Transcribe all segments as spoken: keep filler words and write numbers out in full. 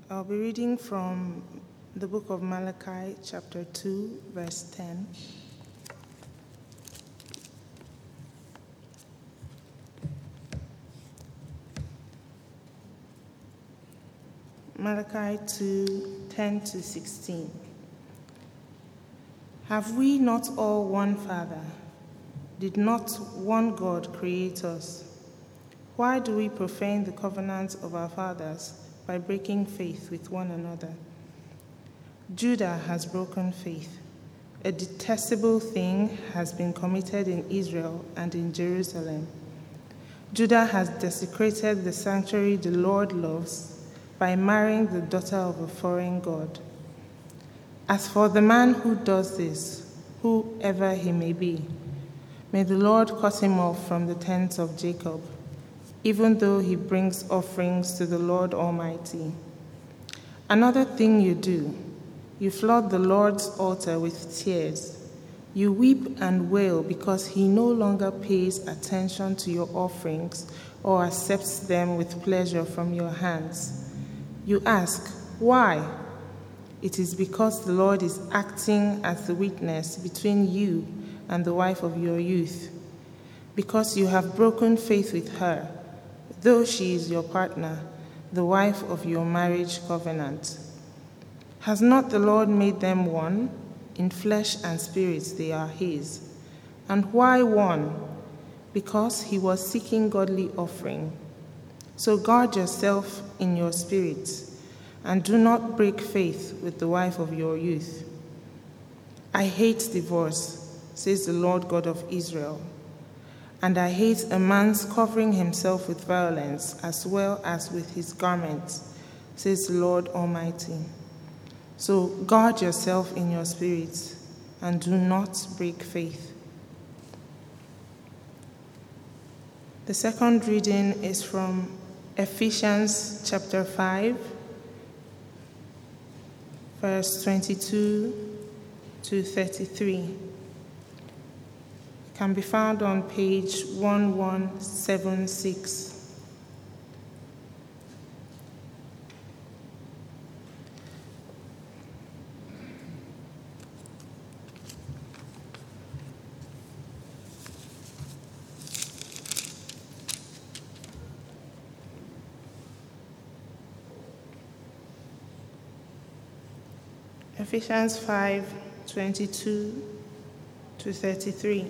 I'll be reading from the book of Malachi, chapter two, verse ten. Malachi two, ten to sixteen. Have we not all one Father? Did not one God create us? Why do we profane the covenant of our fathers by breaking faith with one another? Judah has broken faith. A detestable thing has been committed in Israel and in Jerusalem. Judah has desecrated the sanctuary the Lord loves by marrying the daughter of a foreign god. As for the man who does this, whoever he may be, may the Lord cut him off from the tents of Jacob, even though he brings offerings to the Lord Almighty. Another thing you do, you flood the Lord's altar with tears. You weep and wail because he no longer pays attention to your offerings or accepts them with pleasure from your hands. You ask, why? It is because the Lord is acting as the witness between you and the wife of your youth, because you have broken faith with her, though she is your partner, the wife of your marriage covenant. Has not the Lord made them one? In flesh and spirit they are his. And why one? Because he was seeking godly offering. So guard yourself in your spirit, and do not break faith with the wife of your youth. I hate divorce, says the Lord God of Israel, and I hate a man's covering himself with violence as well as with his garments, says the Lord Almighty. So guard yourself in your spirit, and do not break faith. The second reading is from Ephesians chapter five, verse twenty-two to thirty-three. It can be found on page eleven seventy-six. Ephesians five, twenty-two to thirty-three.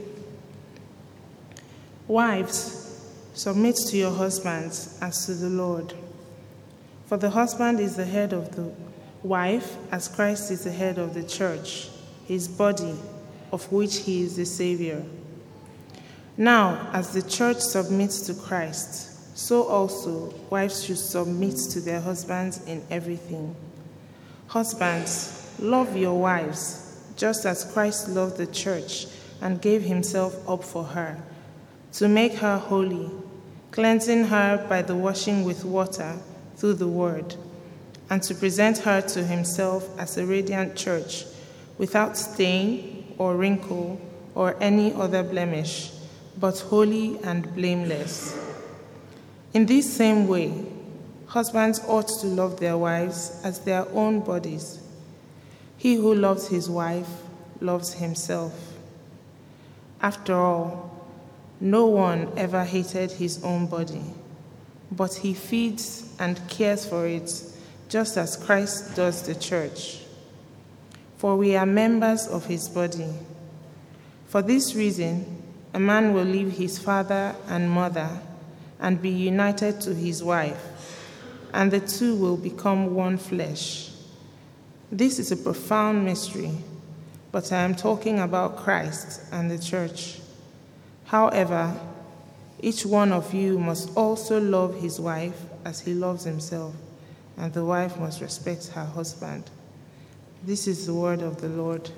Wives, submit to your husbands as to the Lord. For the husband is the head of the wife, as Christ is the head of the church, his body, of which he is the Savior. Now, as the church submits to Christ, so also wives should submit to their husbands in everything. Husbands, love your wives, just as Christ loved the church and gave himself up for her, to make her holy, cleansing her by the washing with water through the word, and to present her to himself as a radiant church, without stain or wrinkle or any other blemish, but holy and blameless. In this same way, husbands ought to love their wives as their own bodies. He who loves his wife loves himself. After all, no one ever hated his own body, but he feeds and cares for it, just as Christ does the church. For we are members of his body. For this reason, a man will leave his father and mother and be united to his wife, and the two will become one flesh. This is a profound mystery, but I am talking about Christ and the church. However, each one of you must also love his wife as he loves himself, and the wife must respect her husband. This is the word of the Lord.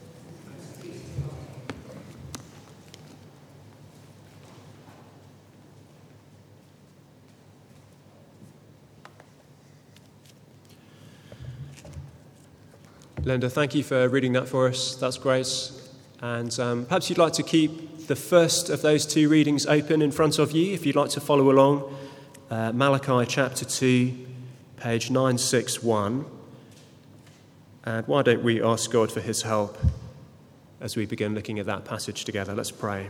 Linda, thank you for reading that for us. That's great. And um, perhaps you'd like to keep the first of those two readings open in front of you if you'd like to follow along. Uh, Malachi chapter two, page nine sixty-one. And why don't we ask God for his help as we begin looking at that passage together? Let's pray.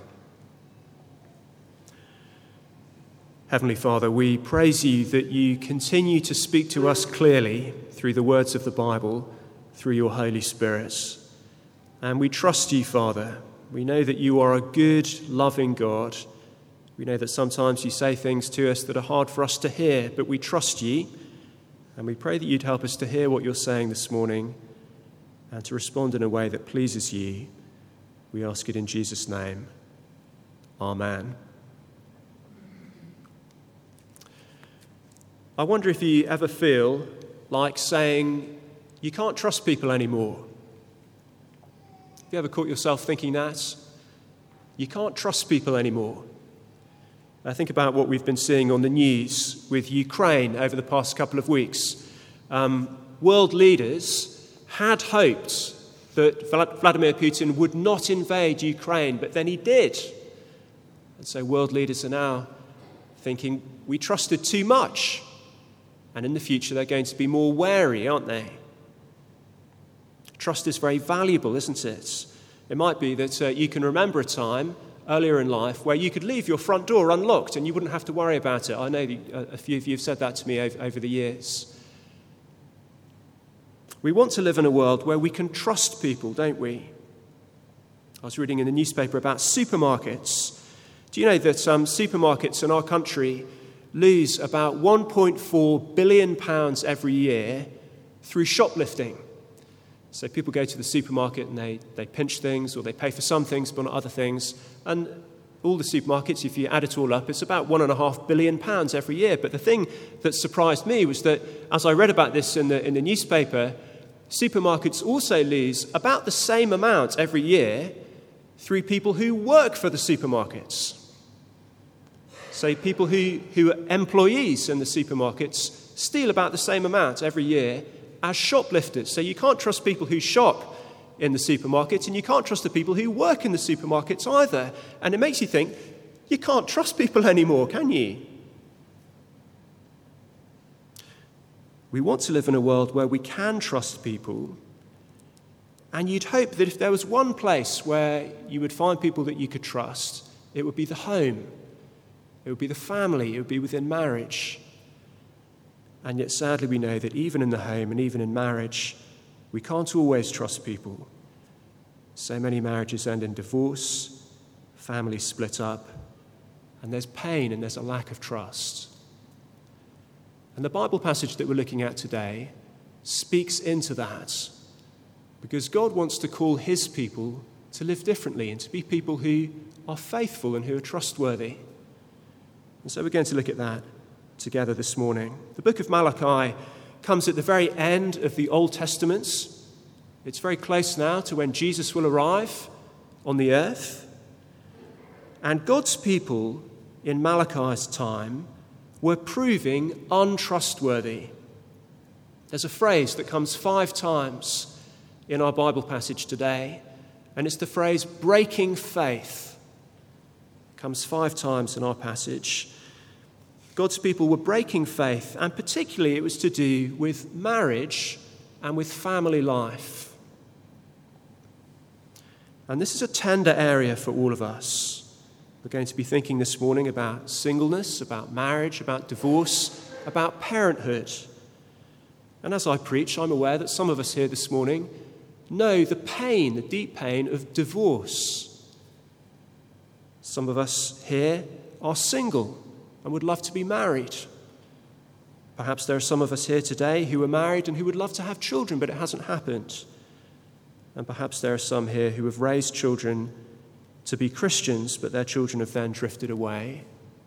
Heavenly Father, we praise you that you continue to speak to us clearly through the words of the Bible, through your Holy Spirit. And we trust you, Father. We know that you are a good, loving God. We know that sometimes you say things to us that are hard for us to hear, but we trust you. And we pray that you'd help us to hear what you're saying this morning and to respond in a way that pleases you. We ask it in Jesus' name. Amen. I wonder if you ever feel like saying, you can't trust people anymore. Have you ever caught yourself thinking that? You can't trust people anymore. I think about what we've been seeing on the news with Ukraine over the past couple of weeks. Um, world leaders had hoped that Vladimir Putin would not invade Ukraine, but then he did. And so world leaders are now thinking, we trusted too much. And in the future, they're going to be more wary, aren't they? Trust is very valuable, isn't it? It might be that uh, you can remember a time earlier in life where you could leave your front door unlocked and you wouldn't have to worry about it. I know that a few of you have said that to me over, over the years. We want to live in a world where we can trust people, don't we? I was reading in the newspaper about supermarkets. Do you know that um, supermarkets in our country lose about one point four billion pounds every year through shoplifting? So people go to the supermarket and they, they pinch things or they pay for some things but not other things. And all the supermarkets, if you add it all up, it's about one and a half billion pounds every year. But the thing that surprised me was that as I read about this in the, in the newspaper, supermarkets also lose about the same amount every year through people who work for the supermarkets. So people who, who are employees in the supermarkets steal about the same amount every year as shoplifters. So you can't trust people who shop in the supermarkets, and you can't trust the people who work in the supermarkets either. And it makes you think, you can't trust people anymore, can you? We want to live in a world where we can trust people, and you'd hope that if there was one place where you would find people that you could trust, it would be the home. It would be the family. It would be within marriage. And yet, sadly, we know that even in the home and even in marriage, we can't always trust people. So many marriages end in divorce, families split up, and there's pain and there's a lack of trust. And the Bible passage that we're looking at today speaks into that, because God wants to call his people to live differently and to be people who are faithful and who are trustworthy. And so we're going to look at that together this morning. The book of Malachi comes at the very end of the Old Testament. It's very close now to when Jesus will arrive on the earth. And God's people in Malachi's time were proving untrustworthy. There's a phrase that comes five times in our Bible passage today, and it's the phrase breaking faith. It comes five times in our passage. God's people were breaking faith, and particularly it was to do with marriage and with family life. And this is a tender area for all of us. We're going to be thinking this morning about singleness, about marriage, about divorce, about parenthood. And as I preach, I'm aware that some of us here this morning know the pain, the deep pain of divorce. Some of us here are single and would love to be married. Perhaps there are some of us here today who are married and who would love to have children, but it hasn't happened. And perhaps there are some here who have raised children to be Christians, but their children have then drifted away.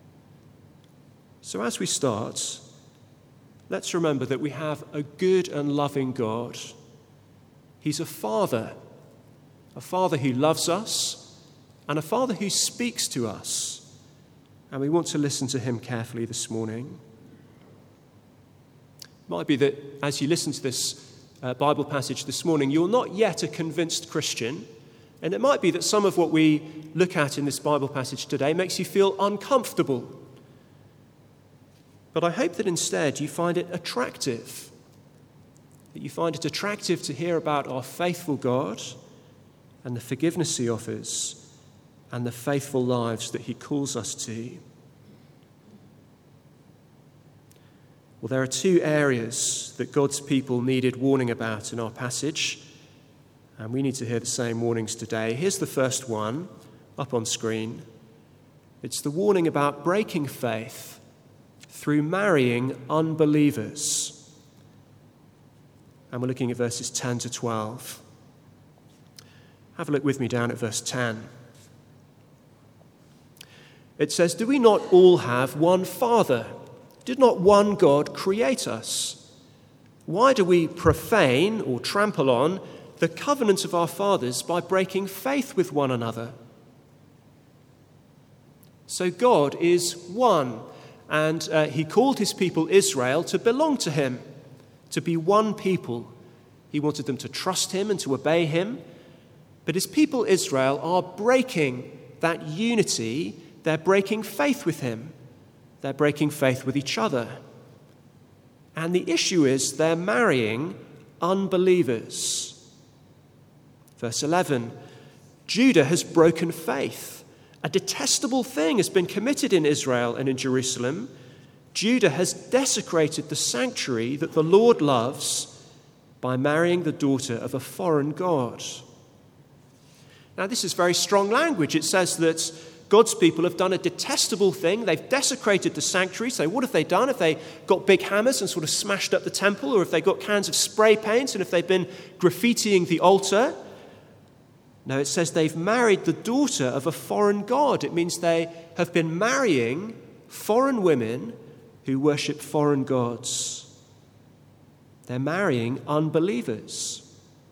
So as we start, let's remember that we have a good and loving God. He's a father, a father who loves us, and a father who speaks to us. And we want to listen to him carefully this morning. It might be that as you listen to this uh, Bible passage this morning, you're not yet a convinced Christian. And it might be that some of what we look at in this Bible passage today makes you feel uncomfortable. But I hope that instead you find it attractive, that you find it attractive to hear about our faithful God and the forgiveness he offers and the faithful lives that he calls us to. Well, there are two areas that God's people needed warning about in our passage, and we need to hear the same warnings today. Here's the first one, up on screen. It's the warning about breaking faith through marrying unbelievers. And we're looking at verses ten to twelve. Have a look with me down at verse ten. It says, "Do we not all have one Father? Did not one God create us? Why do we profane or trample on the covenant of our fathers by breaking faith with one another?" So God is one, and uh, he called his people Israel to belong to him, to be one people. He wanted them to trust him and to obey him. But his people Israel are breaking that unity. They're breaking faith with him. They're breaking faith with each other. And the issue is they're marrying unbelievers. Verse eleven, Judah has broken faith. A detestable thing has been committed in Israel and in Jerusalem. Judah has desecrated the sanctuary that the Lord loves by marrying the daughter of a foreign god. Now, this is very strong language. It says that God's people have done a detestable thing. They've desecrated the sanctuary. So what have they done? Have they got big hammers and sort of smashed up the temple? Or have they got cans of spray paint? And have they been graffitiing the altar? No, it says they've married the daughter of a foreign god. It means they have been marrying foreign women who worship foreign gods. They're marrying unbelievers.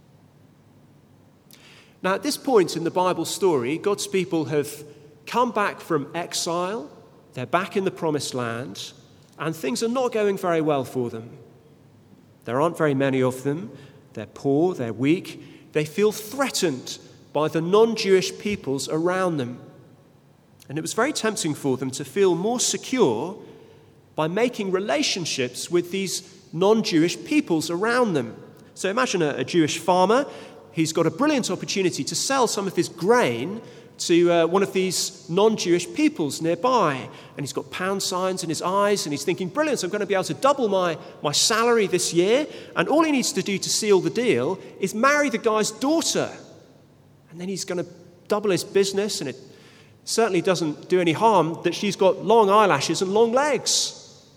Now, at this point in the Bible story, God's people have come back from exile. They're back in the promised land, and things are not going very well for them. There aren't very many of them. They're poor, they're weak. They feel threatened by the non-Jewish peoples around them. And it was very tempting for them to feel more secure by making relationships with these non-Jewish peoples around them. So imagine a, a Jewish farmer. He's got a brilliant opportunity to sell some of his grain to uh, one of these non-Jewish peoples nearby. And he's got pound signs in his eyes, and he's thinking, brilliant, I'm going to be able to double my, my salary this year. And all he needs to do to seal the deal is marry the guy's daughter. And then he's going to double his business, and it certainly doesn't do any harm that she's got long eyelashes and long legs.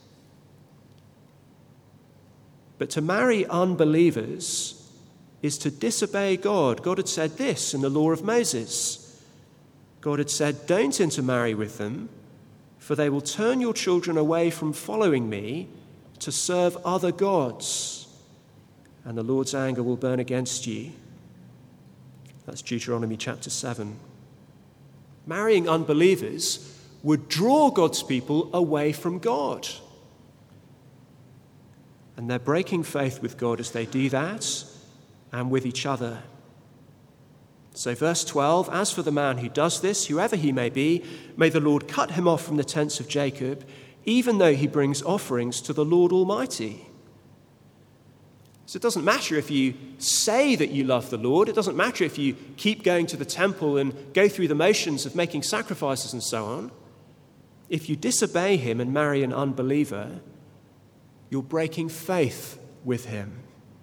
But to marry unbelievers is to disobey God. God had said this in the law of Moses. God had said, don't intermarry with them, for they will turn your children away from following me to serve other gods, and the Lord's anger will burn against you. That's Deuteronomy chapter seven. Marrying unbelievers would draw God's people away from God. And they're breaking faith with God as they do that, and with each other. So verse twelve, as for the man who does this, whoever he may be, may the Lord cut him off from the tents of Jacob, even though he brings offerings to the Lord Almighty. So it doesn't matter if you say that you love the Lord. It doesn't matter if you keep going to the temple and go through the motions of making sacrifices and so on. If you disobey him and marry an unbeliever, you're breaking faith with him.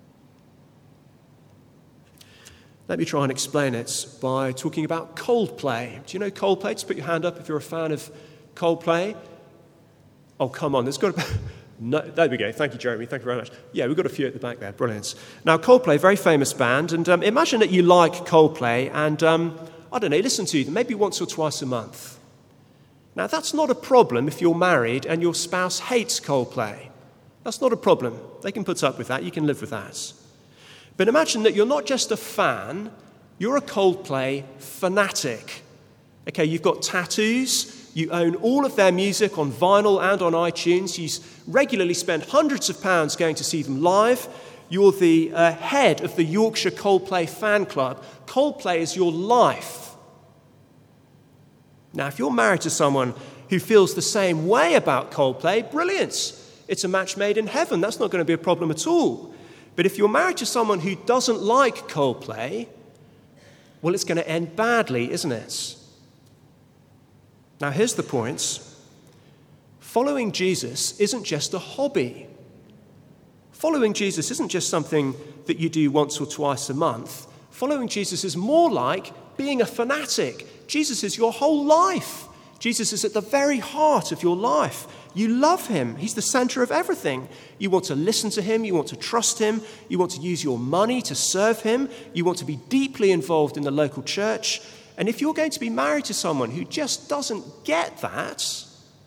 Let me try and explain it by talking about Coldplay. Do you know Coldplay? Just put your hand up if you're a fan of Coldplay. Oh, come on, there's got to be... No, there we go. Thank you, Jeremy. Thank you very much. Yeah, we've got a few at the back there. Brilliant. Now, Coldplay, very famous band. And um, imagine that you like Coldplay and, um, I don't know, listen to them maybe once or twice a month. Now, that's not a problem if you're married and your spouse hates Coldplay. That's not a problem. They can put up with that. You can live with that. But imagine that you're not just a fan, you're a Coldplay fanatic. Okay, you've got tattoos, you own all of their music on vinyl and on iTunes, you regularly spend hundreds of pounds going to see them live, you're the uh, head of the Yorkshire Coldplay fan club. Coldplay is your life. Now, if you're married to someone who feels the same way about Coldplay, brilliant. It's a match made in heaven. That's not going to be a problem at all. But if you're married to someone who doesn't like Coldplay, well, it's going to end badly, isn't it? Now, here's the point. Following Jesus isn't just a hobby. Following Jesus isn't just something that you do once or twice a month. Following Jesus is more like being a fanatic. Jesus is your whole life. Jesus is at the very heart of your life. You love him. He's the center of everything. You want to listen to him. You want to trust him. You want to use your money to serve him. You want to be deeply involved in the local church. And if you're going to be married to someone who just doesn't get that,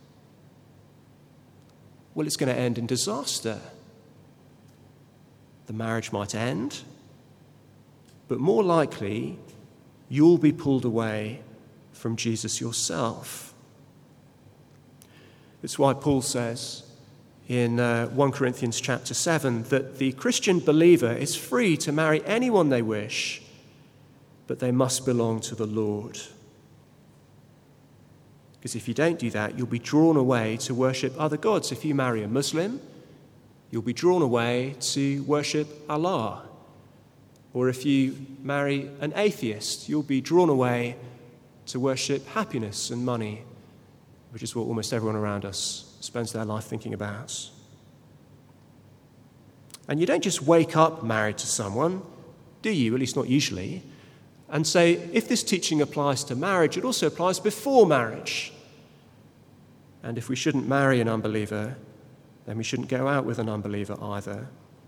well, it's going to end in disaster. The marriage might end, but more likely, you'll be pulled away from Jesus yourself. It's why Paul says in uh, First Corinthians chapter seven that the Christian believer is free to marry anyone they wish, but they must belong to the Lord. Because if you don't do that, you'll be drawn away to worship other gods. If you marry a Muslim, you'll be drawn away to worship Allah. Or if you marry an atheist, you'll be drawn away to worship happiness and money, which is what almost everyone around us spends their life thinking about. And you don't just wake up married to someone, do you? At least not usually. And say, if this teaching applies to marriage, it also applies before marriage. And if we shouldn't marry an unbeliever, then we shouldn't go out with an unbeliever either.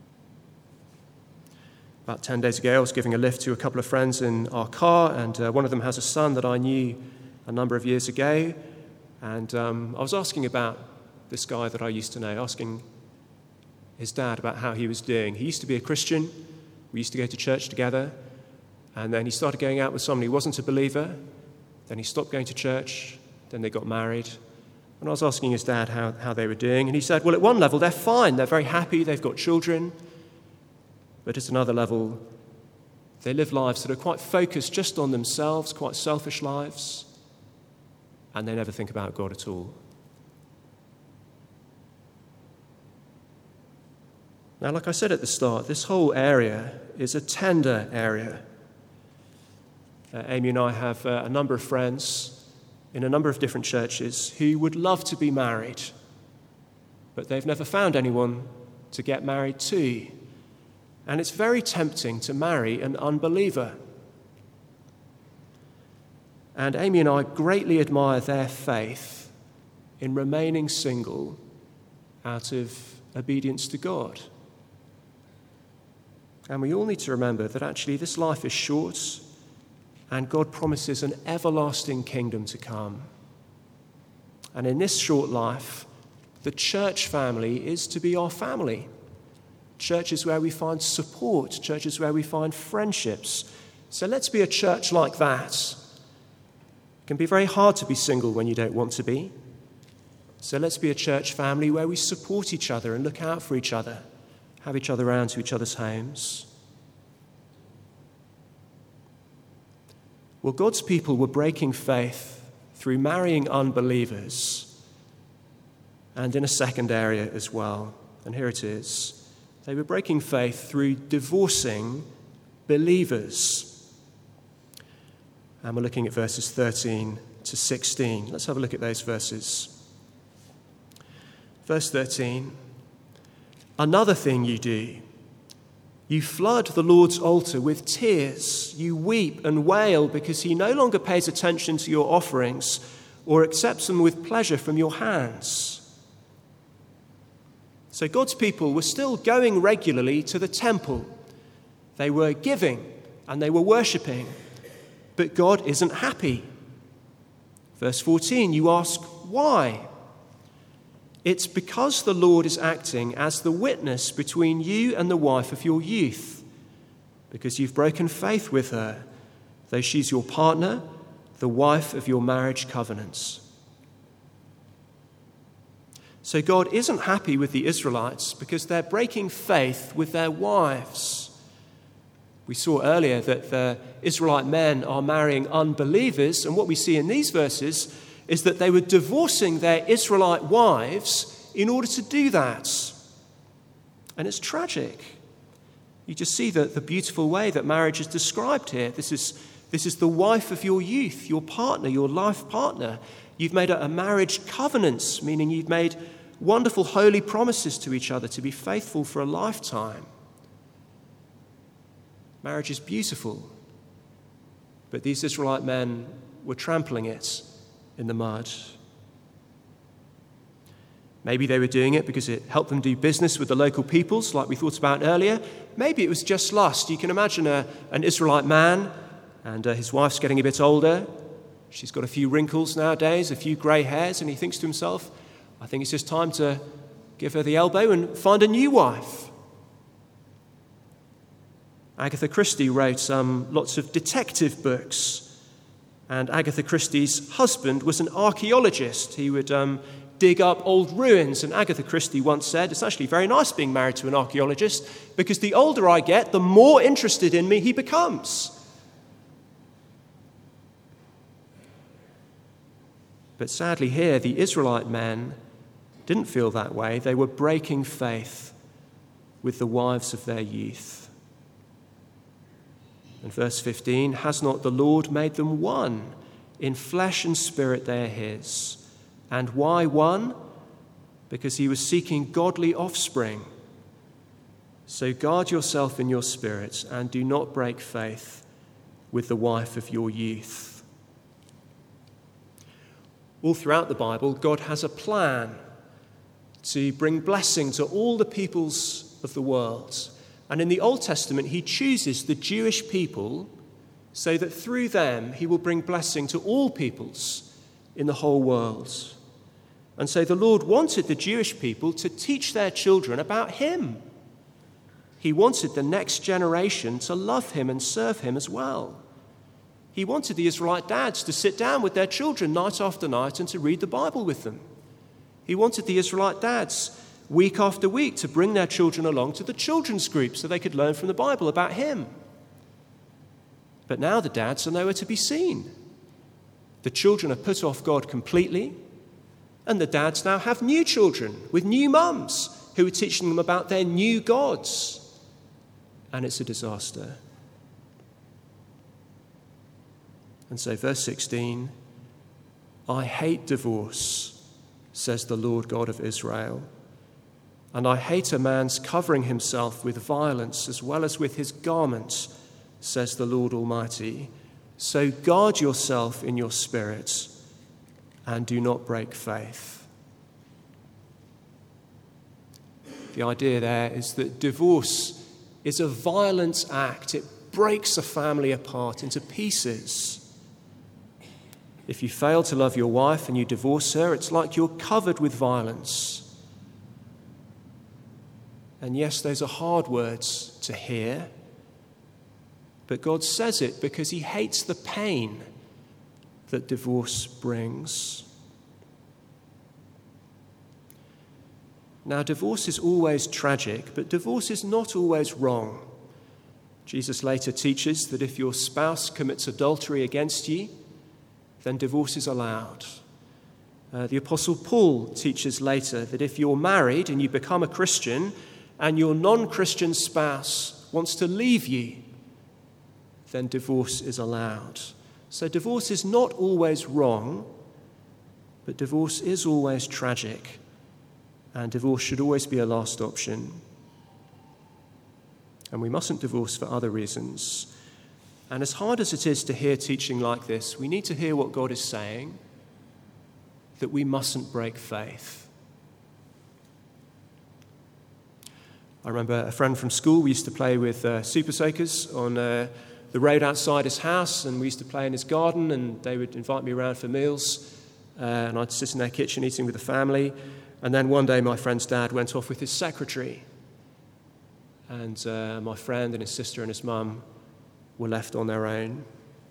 About ten days ago, I was giving a lift to a couple of friends in our car, and uh, one of them has a son that I knew a number of years ago. And um, I was asking about this guy that I used to know, asking his dad about how he was doing. He used to be a Christian. We used to go to church together. And then he started going out with someone who wasn't a believer. Then he stopped going to church. Then they got married. And I was asking his dad how, how they were doing. And he said, well, at one level, they're fine. They're very happy. They've got children. But at another level, they live lives that are quite focused just on themselves, quite selfish lives. And they never think about God at all. Now, like I said at the start, this whole area is a tender area. Uh, Amy and I have uh, a number of friends in a number of different churches who would love to be married, but they've never found anyone to get married to. And it's very tempting to marry an unbeliever. And Amy and I greatly admire their faith in remaining single out of obedience to God. And we all need to remember that actually this life is short, and God promises an everlasting kingdom to come. And in this short life, the church family is to be our family. Churches where we find support, churches where we find friendships. So let's be a church like that. It can be very hard to be single when you don't want to be. So let's be a church family where we support each other and look out for each other, have each other around to each other's homes. Well, God's people were breaking faith through marrying unbelievers, and in a second area as well. And here it is. They were breaking faith through divorcing believers. And we're looking at verses thirteen to sixteen. Let's have a look at those verses. Verse thirteen. Another thing you do, you flood the Lord's altar with tears. You weep and wail because he no longer pays attention to your offerings or accepts them with pleasure from your hands. So God's people were still going regularly to the temple. They were giving and they were worshipping, but God isn't happy. Verse fourteen, you ask, why? It's because the Lord is acting as the witness between you and the wife of your youth, because you've broken faith with her, though she's your partner, the wife of your marriage covenants. So God isn't happy with the Israelites because they're breaking faith with their wives. We saw earlier that the Israelite men are marrying unbelievers, and what we see in these verses is that they were divorcing their Israelite wives in order to do that. And it's tragic. You just see the, the beautiful way that marriage is described here. This is, this is the wife of your youth, your partner, your life partner. You've made a, a marriage covenant, meaning you've made wonderful holy promises to each other to be faithful for a lifetime. Marriage is beautiful, but these Israelite men were trampling it in the mud. Maybe they were doing it because it helped them do business with the local peoples, like we thought about earlier. Maybe it was just lust. You can imagine a, an Israelite man, and uh, his wife's getting a bit older. She's got a few wrinkles nowadays, a few grey hairs, and he thinks to himself, I think it's just time to give her the elbow and find a new wife. Agatha Christie wrote um, lots of detective books, and Agatha Christie's husband was an archaeologist. He would um, dig up old ruins, and Agatha Christie once said, it's actually very nice being married to an archaeologist, because the older I get, the more interested in me he becomes. But sadly here, the Israelite men didn't feel that way. They were breaking faith with the wives of their youth. And verse fifteen, has not the Lord made them one? In flesh and spirit they are his. And why one? Because he was seeking godly offspring. So guard yourself in your spirit and do not break faith with the wife of your youth. All throughout the Bible, God has a plan to bring blessing to all the peoples of the world. And in the Old Testament, he chooses the Jewish people so that through them he will bring blessing to all peoples in the whole world. And so the Lord wanted the Jewish people to teach their children about him. He wanted the next generation to love him and serve him as well. He wanted the Israelite dads to sit down with their children night after night and to read the Bible with them. He wanted the Israelite dads week after week to bring their children along to the children's group so they could learn from the Bible about him. But now the dads are nowhere to be seen. The children are put off God completely, and the dads now have new children with new mums who are teaching them about their new gods. And it's a disaster. And so verse sixteen, I hate divorce, says the Lord God of Israel. And I hate a man's covering himself with violence as well as with his garments, says the Lord Almighty. So guard yourself in your spirit and do not break faith. The idea there is that divorce is a violent act. It breaks a family apart into pieces. If you fail to love your wife and you divorce her, it's like you're covered with violence. And yes, those are hard words to hear, but God says it because he hates the pain that divorce brings. Now, divorce is always tragic, but divorce is not always wrong. Jesus later teaches that if your spouse commits adultery against you, then divorce is allowed. Uh, the Apostle Paul teaches later that if you're married and you become a Christian and your non-Christian spouse wants to leave you, then divorce is allowed. So divorce is not always wrong, but divorce is always tragic, and divorce should always be a last option. And we mustn't divorce for other reasons. And as hard as it is to hear teaching like this, we need to hear what God is saying, that we mustn't break faith. I remember a friend from school, we used to play with uh, super soakers on uh, the road outside his house, and we used to play in his garden, and they would invite me around for meals, uh, and I'd sit in their kitchen eating with the family. And then one day my friend's dad went off with his secretary, and uh, my friend and his sister and his mum were left on their own.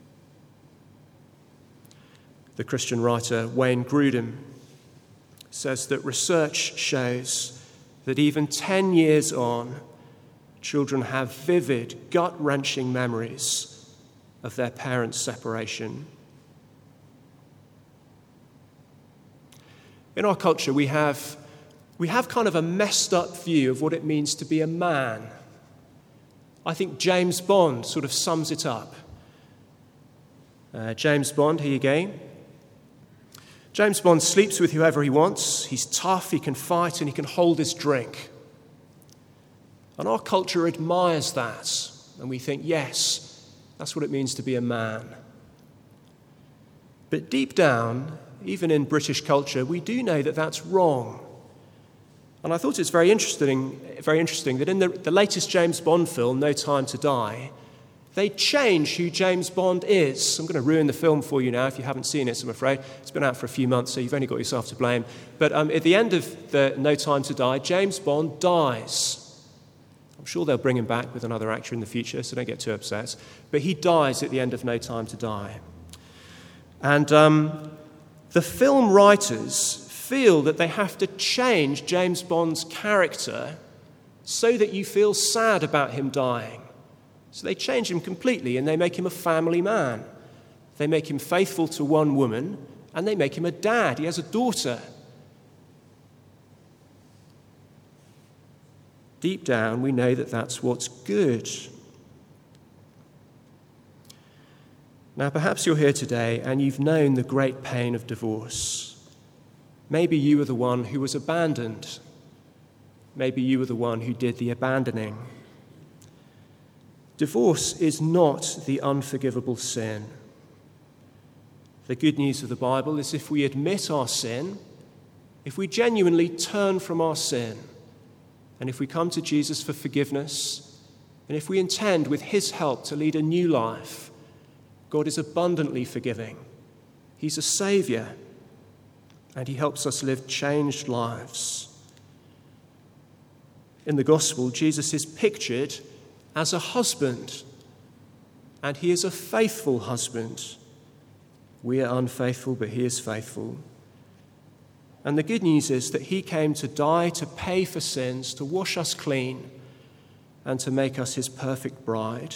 The Christian writer Wayne Grudem says that research shows that even ten years on, children have vivid, gut-wrenching memories of their parents' separation. In our culture, we have, we have kind of a messed up view of what it means to be a man. I think James Bond sort of sums it up. Uh, James Bond, here you go. James Bond sleeps with whoever he wants. He's tough, he can fight, and he can hold his drink. And our culture admires that. And we think, yes, that's what it means to be a man. But deep down, even in British culture, we do know that that's wrong. And I thought it's very interesting, very interesting that in the, the latest James Bond film, No Time to Die, they change who James Bond is. I'm going to ruin the film for you now if you haven't seen it, I'm afraid. It's been out for a few months, so you've only got yourself to blame. But um, at the end of the No Time to Die, James Bond dies. I'm sure they'll bring him back with another actor in the future, so don't get too upset. But he dies at the end of No Time to Die. And um, the film writers feel that they have to change James Bond's character so that you feel sad about him dying. So they change him completely and they make him a family man. They make him faithful to one woman and they make him a dad. He has a daughter. Deep down, we know that that's what's good. Now, perhaps you're here today and you've known the great pain of divorce. Maybe you were the one who was abandoned. Maybe you were the one who did the abandoning. Divorce is not the unforgivable sin. The good news of the Bible is if we admit our sin, if we genuinely turn from our sin, and if we come to Jesus for forgiveness, and if we intend with his help to lead a new life, God is abundantly forgiving. He's a saviour, and he helps us live changed lives. In the gospel, Jesus is pictured as a husband, and he is a faithful husband. We are unfaithful, but he is faithful. And the good news is that he came to die to pay for sins, to wash us clean, and to make us his perfect bride.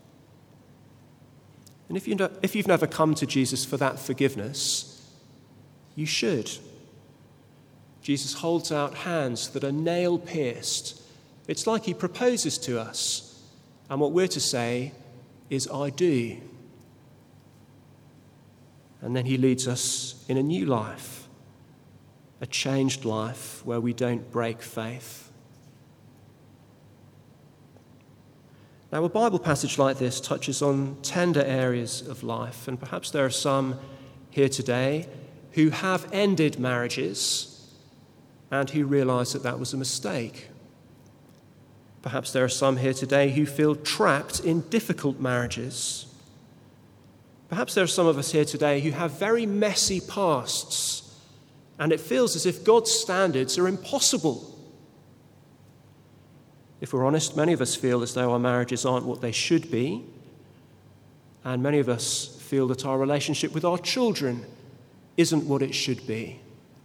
And if, you know, if you've never come to Jesus for that forgiveness, you should. Jesus holds out hands that are nail-pierced. It's like he proposes to us, and what we're to say is, I do. And then he leads us in a new life, a changed life where we don't break faith. Now, a Bible passage like this touches on tender areas of life, and perhaps there are some here today who have ended marriages and who realize that that was a mistake. Perhaps there are some here today who feel trapped in difficult marriages. Perhaps there are some of us here today who have very messy pasts, and it feels as if God's standards are impossible. If we're honest, many of us feel as though our marriages aren't what they should be, and many of us feel that our relationship with our children isn't what it should be.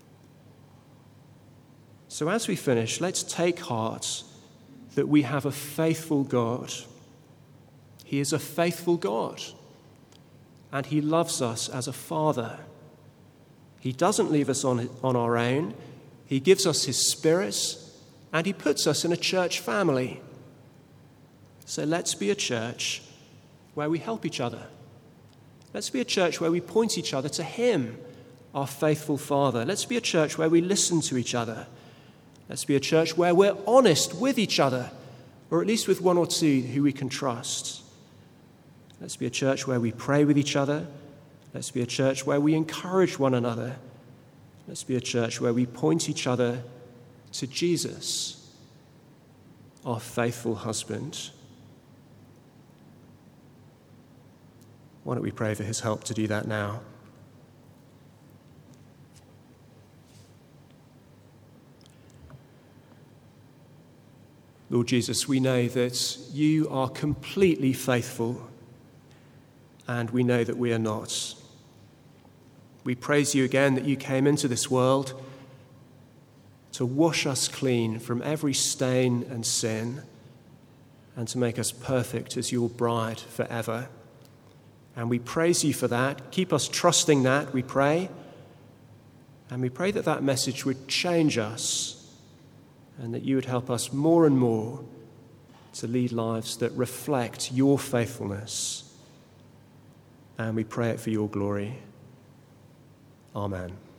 So as we finish, let's take heart that we have a faithful God. He is a faithful God, and he loves us as a father. He doesn't leave us on, on our own. He gives us his Spirit, and he puts us in a church family. So let's be a church where we help each other. Let's be a church where we point each other to him, our faithful Father. Let's be a church where we listen to each other. Let's be a church where we're honest with each other, or at least with one or two who we can trust. Let's be a church where we pray with each other. Let's be a church where we encourage one another. Let's be a church where we point each other to Jesus, our faithful husband. Why don't we pray for his help to do that now? Lord Jesus, we know that you are completely faithful, and we know that we are not. We praise you again that you came into this world to wash us clean from every stain and sin, and to make us perfect as your bride forever. And we praise you for that. Keep us trusting that, we pray. And we pray that that message would change us and that you would help us more and more to lead lives that reflect your faithfulness. And we pray it for your glory. Amen.